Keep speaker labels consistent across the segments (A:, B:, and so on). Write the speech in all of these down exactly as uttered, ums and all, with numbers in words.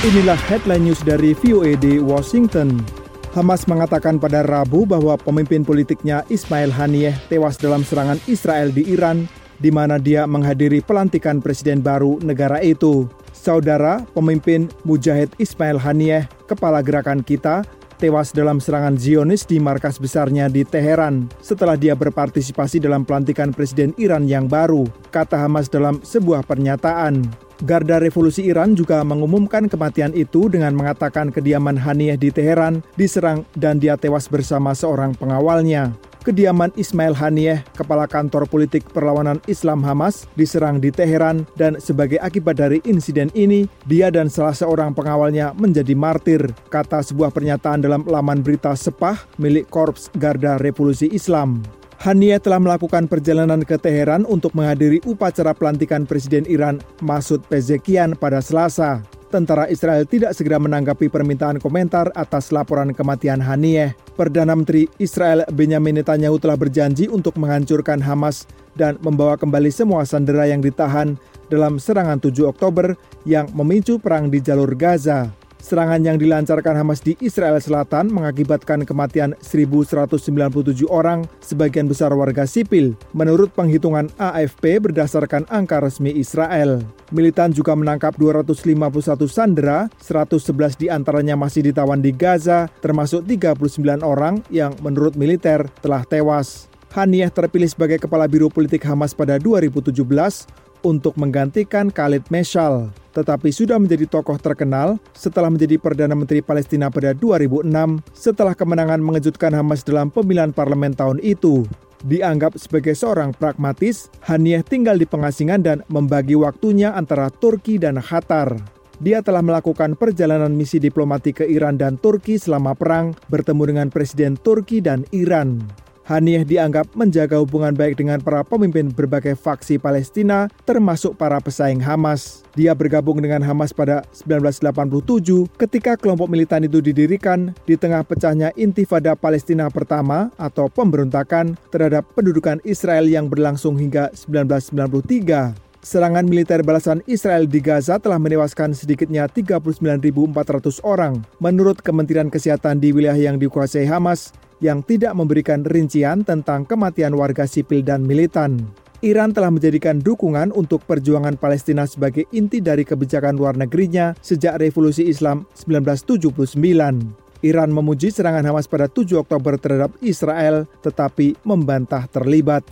A: Inilah headline news dari V O A di Washington. Hamas mengatakan pada Rabu bahwa pemimpin politiknya Ismail Haniyeh tewas dalam serangan Israel di Iran, di mana dia menghadiri pelantikan presiden baru negara itu. Saudara, pemimpin Mujahid Ismail Haniyeh, kepala gerakan Kita, tewas dalam serangan Zionis di markas besarnya di Teheran setelah dia berpartisipasi dalam pelantikan presiden Iran yang baru, kata Hamas dalam sebuah pernyataan. Garda Revolusi Iran juga mengumumkan kematian itu dengan mengatakan kediaman Haniyeh di Teheran diserang dan dia tewas bersama seorang pengawalnya. Kediaman Ismail Haniyeh, kepala kantor politik perlawanan Islam Hamas, diserang di Teheran dan sebagai akibat dari insiden ini, dia dan salah seorang pengawalnya menjadi martir, kata sebuah pernyataan dalam laman berita Sepah milik Korps Garda Revolusi Islam. Haniyeh telah melakukan perjalanan ke Teheran untuk menghadiri upacara pelantikan Presiden Iran Masoud Pezeshkian pada Selasa. Tentara Israel tidak segera menanggapi permintaan komentar atas laporan kematian Haniyeh. Perdana Menteri Israel Benyamin Netanyahu telah berjanji untuk menghancurkan Hamas dan membawa kembali semua sandera yang ditahan dalam serangan tujuh Oktober yang memicu perang di jalur Gaza. Serangan yang dilancarkan Hamas di Israel Selatan mengakibatkan kematian seribu seratus sembilan puluh tujuh orang, sebagian besar warga sipil, menurut penghitungan A F P berdasarkan angka resmi Israel. Militan juga menangkap dua ratus lima puluh satu sandera, seratus sebelas diantaranya masih ditawan di Gaza, termasuk tiga puluh sembilan orang yang menurut militer telah tewas. Haniyeh terpilih sebagai kepala biro politik Hamas pada dua ribu tujuh belas untuk menggantikan Khalid Meshal, tetapi sudah menjadi tokoh terkenal setelah menjadi Perdana Menteri Palestina pada dua ribu enam setelah kemenangan mengejutkan Hamas dalam pemilihan parlemen tahun itu. Dianggap sebagai seorang pragmatis, Haniyeh tinggal di pengasingan dan membagi waktunya antara Turki dan Qatar. Dia telah melakukan perjalanan misi diplomatik ke Iran dan Turki selama perang, bertemu dengan Presiden Turki dan Iran. Haniyeh dianggap menjaga hubungan baik dengan para pemimpin berbagai faksi Palestina, termasuk para pesaing Hamas. Dia bergabung dengan Hamas pada seribu sembilan ratus delapan puluh tujuh ketika kelompok militan itu didirikan di tengah pecahnya Intifada Palestina pertama atau pemberontakan terhadap pendudukan Israel yang berlangsung hingga seribu sembilan ratus sembilan puluh tiga. Serangan militer balasan Israel di Gaza telah menewaskan sedikitnya tiga puluh sembilan ribu empat ratus orang, menurut Kementerian Kesehatan di wilayah yang dikuasai Hamas, yang tidak memberikan rincian tentang kematian warga sipil dan militan. Iran telah menjadikan dukungan untuk perjuangan Palestina sebagai inti dari kebijakan luar negerinya sejak Revolusi Islam seribu sembilan ratus tujuh puluh sembilan. Iran memuji serangan Hamas pada tujuh Oktober terhadap Israel, tetapi membantah terlibat.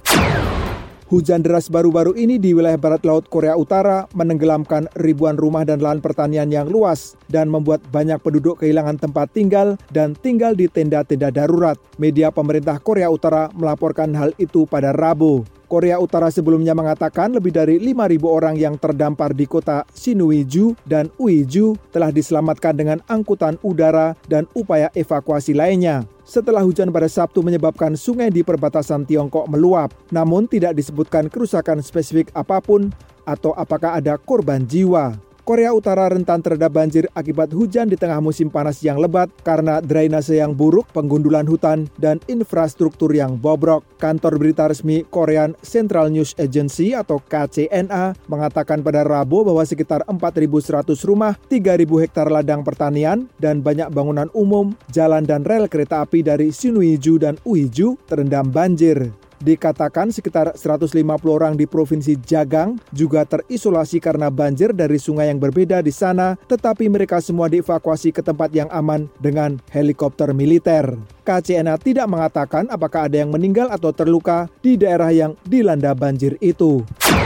A: Hujan deras baru-baru ini di wilayah barat laut Korea Utara menenggelamkan ribuan rumah dan lahan pertanian yang luas dan membuat banyak penduduk kehilangan tempat tinggal dan tinggal di tenda-tenda darurat. Media pemerintah Korea Utara melaporkan hal itu pada Rabu. Korea Utara sebelumnya mengatakan lebih dari lima ribu orang yang terdampar di kota Sinuiju dan Uiju telah diselamatkan dengan angkutan udara dan upaya evakuasi lainnya. Setelah hujan pada Sabtu menyebabkan sungai di perbatasan Tiongkok meluap, namun tidak disebutkan kerusakan spesifik apapun atau apakah ada korban jiwa. Korea Utara rentan terhadap banjir akibat hujan di tengah musim panas yang lebat karena drainase yang buruk, penggundulan hutan, dan infrastruktur yang bobrok. Kantor berita resmi Korean Central News Agency atau K C N A mengatakan pada Rabu bahwa sekitar empat ribu seratus rumah, tiga ribu hektar ladang pertanian, dan banyak bangunan umum, jalan dan rel kereta api dari Sinuiju dan Uiju terendam banjir. Dikatakan sekitar seratus lima puluh orang di Provinsi Jagang juga terisolasi karena banjir dari sungai yang berbeda di sana, tetapi mereka semua dievakuasi ke tempat yang aman dengan helikopter militer. K C N A tidak mengatakan apakah ada yang meninggal atau terluka di daerah yang dilanda banjir itu.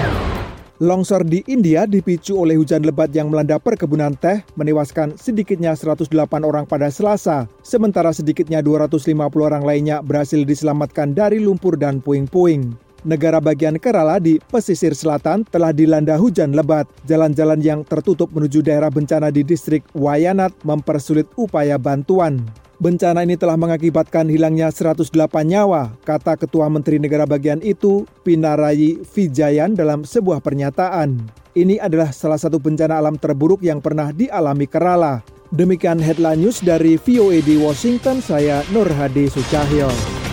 A: Longsor di India dipicu oleh hujan lebat yang melanda perkebunan teh, menewaskan sedikitnya seratus delapan orang pada Selasa, sementara sedikitnya dua ratus lima puluh orang lainnya berhasil diselamatkan dari lumpur dan puing-puing. Negara bagian Kerala di pesisir selatan telah dilanda hujan lebat. Jalan-jalan yang tertutup menuju daerah bencana di distrik Wayanad mempersulit upaya bantuan. Bencana ini telah mengakibatkan hilangnya seratus delapan nyawa, kata Ketua Menteri Negara bagian itu, Pinarayi Vijayan dalam sebuah pernyataan. Ini adalah salah satu bencana alam terburuk yang pernah dialami Kerala. Demikian headline news dari V O A di Washington, saya Nur Hadi Sucahyo.